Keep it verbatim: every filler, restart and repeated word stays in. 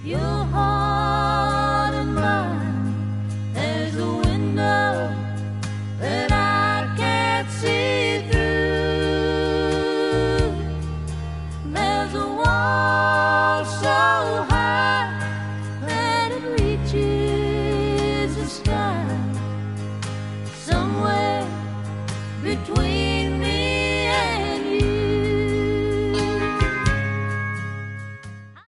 Your heart and mine, there's a window that I can't see through. There's a wall so high that it reaches the sky. Somewhere between